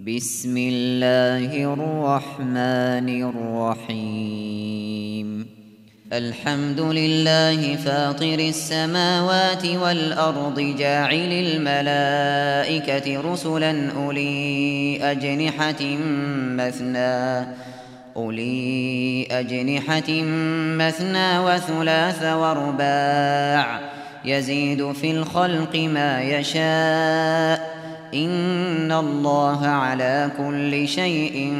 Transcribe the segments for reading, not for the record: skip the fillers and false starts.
بسم الله الرحمن الرحيم. الحمد لله فاطر السماوات والأرض جاعل الملائكة رسلا أولي أجنحة مثنى وثلاث ورباع يزيد في الخلق ما يشاء إن الله على كل شيء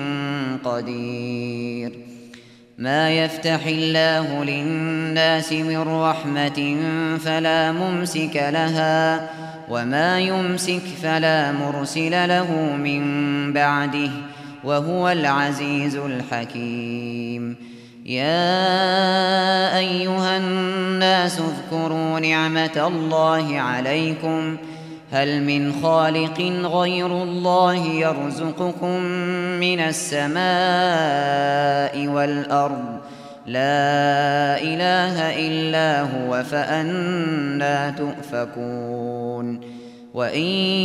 قدير. ما يفتح الله للناس من رحمة فلا ممسك لها وما يمسك فلا مرسل له من بعده وهو العزيز الحكيم. يا أيها الناس اذكروا نعمة الله عليكم هل من خالق غير الله يرزقكم من السماء والأرض لا إله إلا هو فأنى تؤفكون. وإن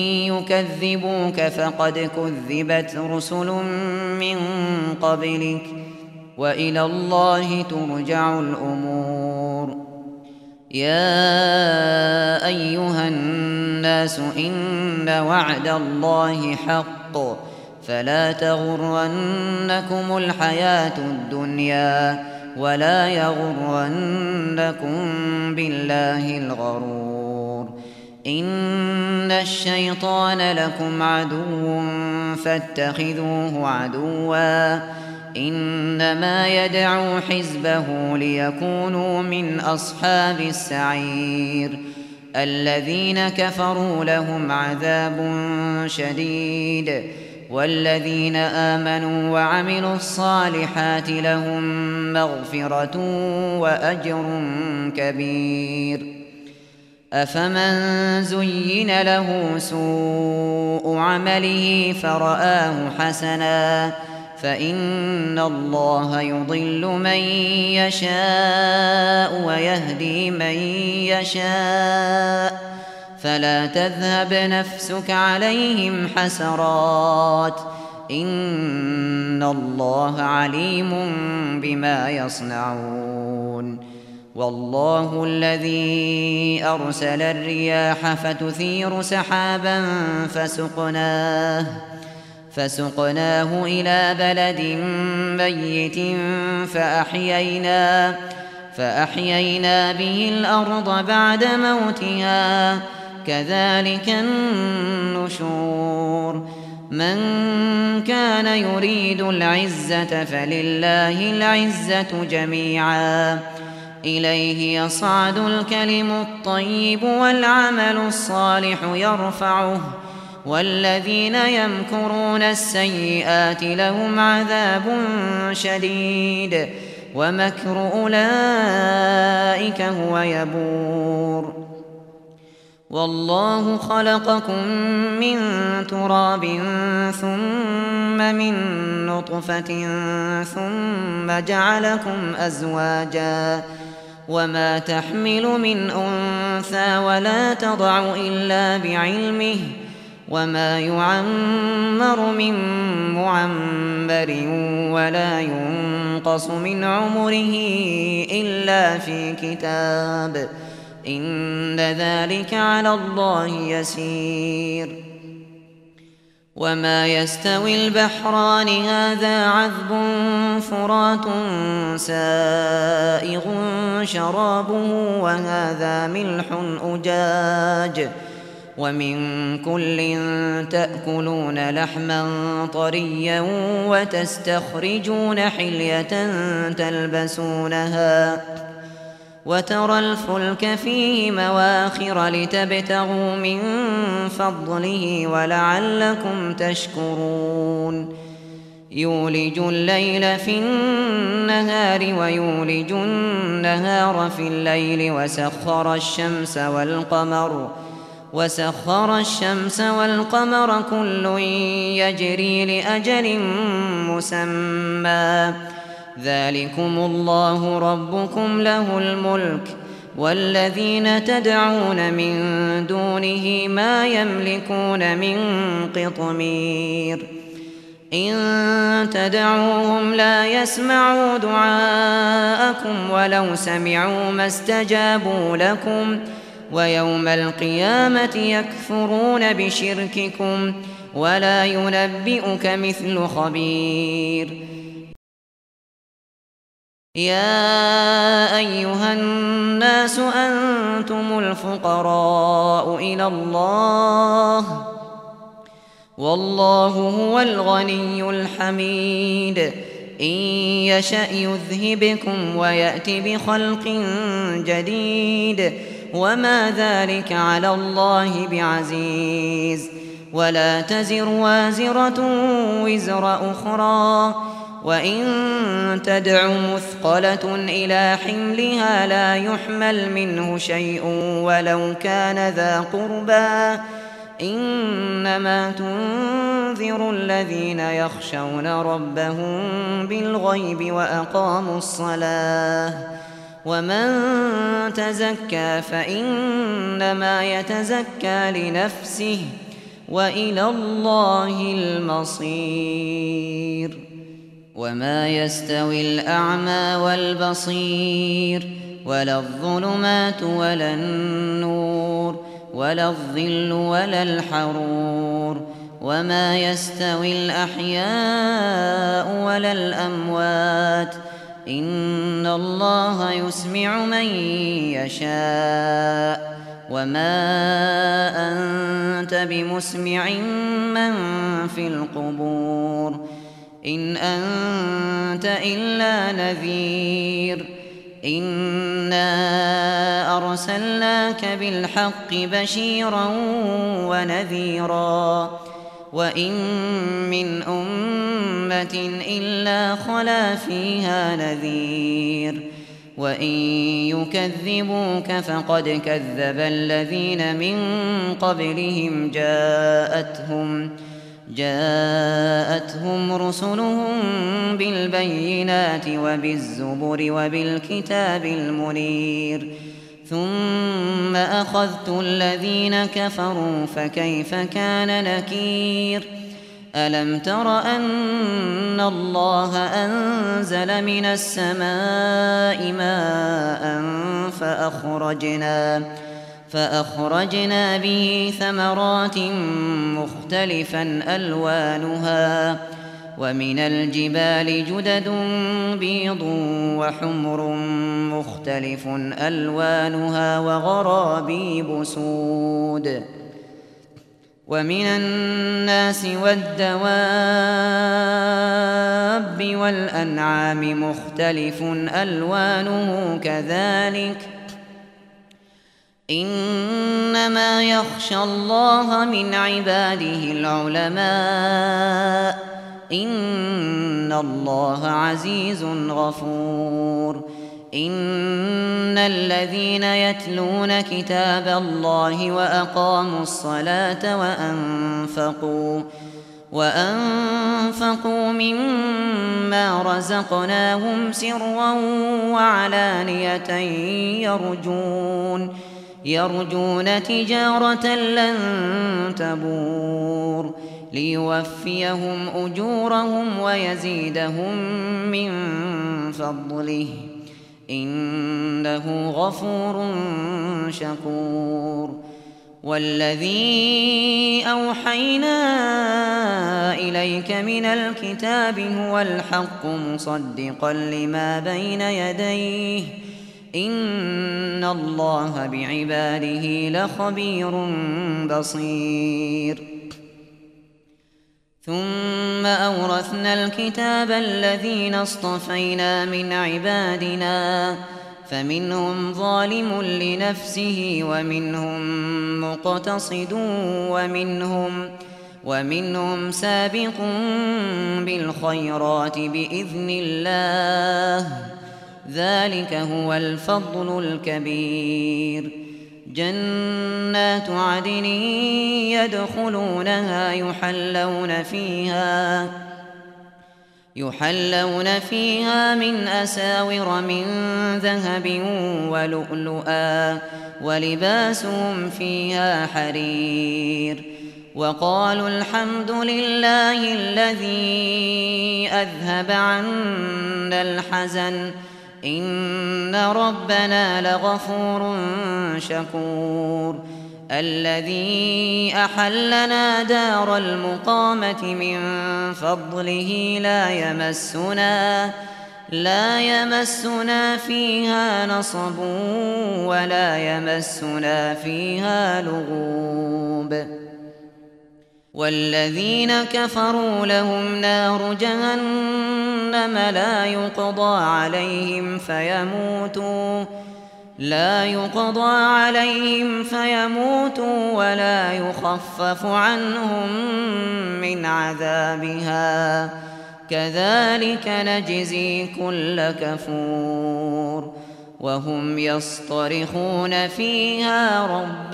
يكذبوك فقد كذبت رسل من قبلك وإلى الله ترجع الأمور. يا أيها الناس إن وعد الله حق فلا تغرنكم الحياة الدنيا ولا يغرنكم بالله الغرور. إن الشيطان لكم عدو فاتخذوه عدوا إنما يدعو حزبه ليكونوا من أصحاب السعير. الذين كفروا لهم عذاب شديد والذين آمنوا وعملوا الصالحات لهم مغفرة وأجر كبير. أفمن زين له سوء عمله فرآه حسنا فإن الله يضل من يشاء ويهدي من يشاء فلا تذهب نفسك عليهم حسرات إن الله عليم بما يصنعون. والله الذي أرسل الرياح فتثير سحابا فسقناه إلى بلد ميت فأحيينا به الأرض بعد موتها كذلك النشور. من كان يريد العزة فلله العزة جميعا إليه يصعد الكلم الطيب والعمل الصالح يرفعه والذين يمكرون السيئات لهم عذاب شديد ومكر أولئك هو يبور. والله خلقكم من تراب ثم من نطفة ثم جعلكم أزواجا وما تحمل من أنثى ولا تضع إلا بعلمه وما يعمر من معمر ولا ينقص من عمره إلا في كتاب إن ذلك على الله يسير. وما يستوي البحران هذا عذب فرات سائغ شرابه وهذا ملح أجاج ومن كل تأكلون لحما طريا وتستخرجون حلية تلبسونها وترى الفلك فيه مواخر لتبتغوا من فضله ولعلكم تشكرون. يولج الليل في النهار ويولج النهار في الليل وسخر الشمس والقمر كل يجري لأجل مسمى ذلكم الله ربكم له الملك والذين تدعون من دونه ما يملكون من قطمير إن تدعوهم لا يسمعوا دعاءكم ولو سمعوا ما استجابوا لكم ويوم القيامة يكفرون بشرككم ولا ينبئك مثل خبير. يا أيها الناس أنتم الفقراء إلى الله والله هو الغني الحميد. إن يشأ يذهبكم ويأت بخلق جديد وما ذلك على الله بعزيز. ولا تزر وازرة وزر أخرى وإن تدع مثقلة إلى حملها لا يحمل منه شيء ولو كان ذا قربى إنما تنذر الذين يخشون ربهم بالغيب وأقاموا الصلاة ومن تزكى فإنما يتزكى لنفسه وإلى الله المصير. وما يستوي الأعمى والبصير ولا الظلمات ولا النور ولا الظل ولا الحرور وما يستوي الأحياء ولا الأموات إن الله يسمع من يشاء وما أنت بمسمع من في القبور إن أنت إلا نذير. إنا أرسلناك بالحق بشيرا ونذيرا وإن من أمة إلا خلا فيها نذير وإن يكذبوك فقد كذب الذين من قبلهم جاءتهم رسلهم بالبينات وبالزبر وبالكتاب المنير ثم أخذت الذين كفروا فكيف كان نكير. ألم تر أن الله أنزل من السماء ماء فأخرجنا به ثمرات مختلفا ألوانها ومن الجبال جدد بيض وحمر مختلف ألوانها وغرابيب سود ومن الناس والدواب والأنعام مختلف ألوانه كذلك إنما يخشى الله من عباده العلماء إن الله عزيز غفور. إن الذين يتلون كتاب الله وأقاموا الصلاة وأنفقوا مما رزقناهم سرا وعلانية يرجون تجارة لن تبور ليوفيهم أجورهم ويزيدهم من فضله إنه غفور شكور. والذي أوحينا إليك من الكتاب هو الحق مصدقا لما بين يديه إن الله بعباده لخبير بصير. ثم أورثنا الكتاب الذين اصطفينا من عبادنا فمنهم ظالم لنفسه ومنهم مقتصد ومنهم سابق بالخيرات بإذن الله ذلك هو الفضل الكبير. جنات عدن يدخلونها يحلون فيها من أساور من ذهب ولؤلؤا ولباسهم فيها حرير وقالوا الحمد لله الذي أذهب عنا الحزن إن ربنا لغفور شكور الذي أحلنا دار المقامة من فضله لا يمسنا فيها نصب ولا يمسنا فيها لغوب والذين كفروا لهم نار جهنم لا يقضى عليهم فيموتوا ولا يخفف عنهم من عذابها كذلك نجزي كل كفور وهم يصطرخون فيها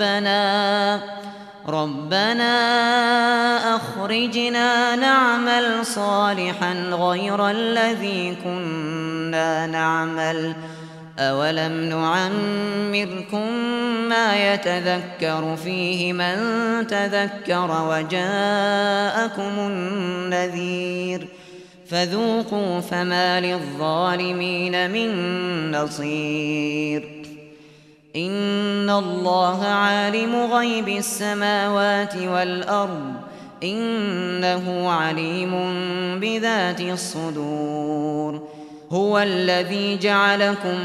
ربنا أخرجنا نعمل صالحا غير الذي كنا نعمل أولم نعمركم ما يتذكر فيه من تذكر وجاءكم النذير فذوقوا فما للظالمين من نصير إن الله عالم غيب السماوات والأرض إنه عليم بذات الصدور هو الذي جعلكم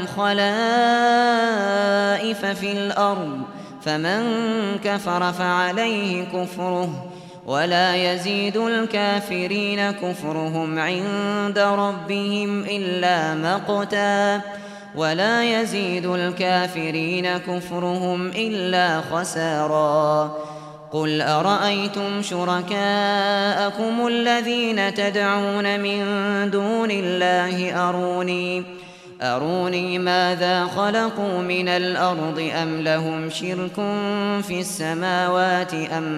خلائف في الأرض فمن كفر فعليه كفره ولا يزيد الكافرين كفرهم عند ربهم إلا مقتا ولا يزيد الكافرين كفرهم إلا خسارا قل أرأيتم شركاءكم الذين تدعون من دون الله أروني ماذا خلقوا من الأرض أم لهم شرك في السماوات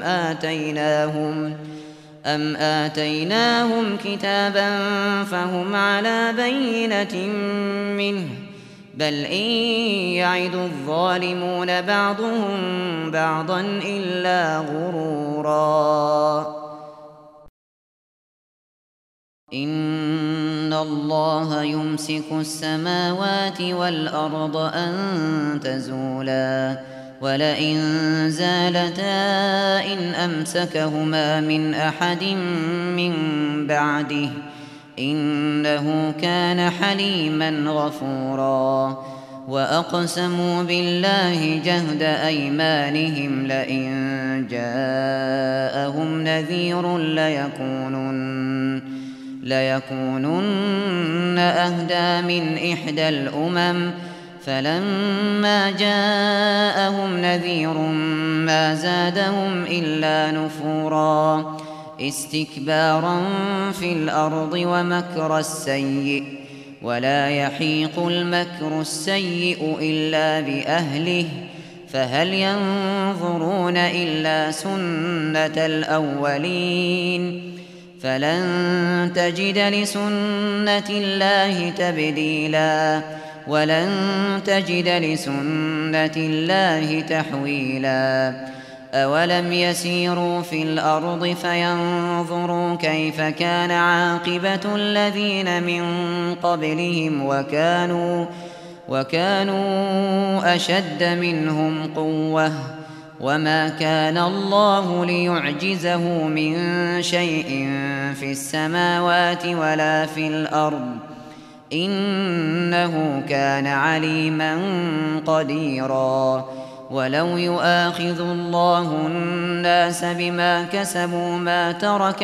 أم آتيناهم كتابا فهم على بينة منه بل إن يعد الظالمون بعضهم بعضا إلا غرورا إن الله يمسك السماوات والأرض أن تزولا ولئن زالتا إن أمسكهما من أحد من بعده إنه كان حليما غفورا وأقسموا بالله جهد أيمانهم لئن جاءهم نذير ليكونن أهدى من إحدى الأمم فلما جاءهم نذير ما زادهم إلا نفورا استكبارا في الأرض ومكر السيء ولا يحيق المكر السيء إلا بأهله فهل ينظرون إلا سنة الأولين فلن تجد لسنة الله تبديلا ولن تجد لسنة الله تحويلا أولم يسيروا في الأرض فينظروا كيف كان عاقبة الذين من قبلهم وكانوا أشد منهم قوة وما كان الله ليعجزه من شيء في السماوات ولا في الأرض إنه كان عليما قديرا ولو يؤاخذ الله الناس بما كسبوا ما ترك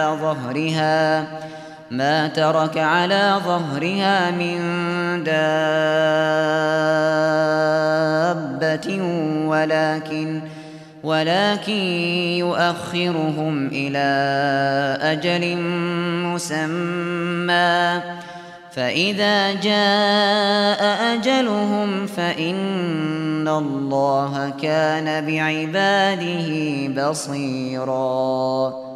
على ظهرها من دابة ولكن يؤخرهم إلى أجل مسمى فإذا جاء أجلهم فإن الله كان بعباده بصيراً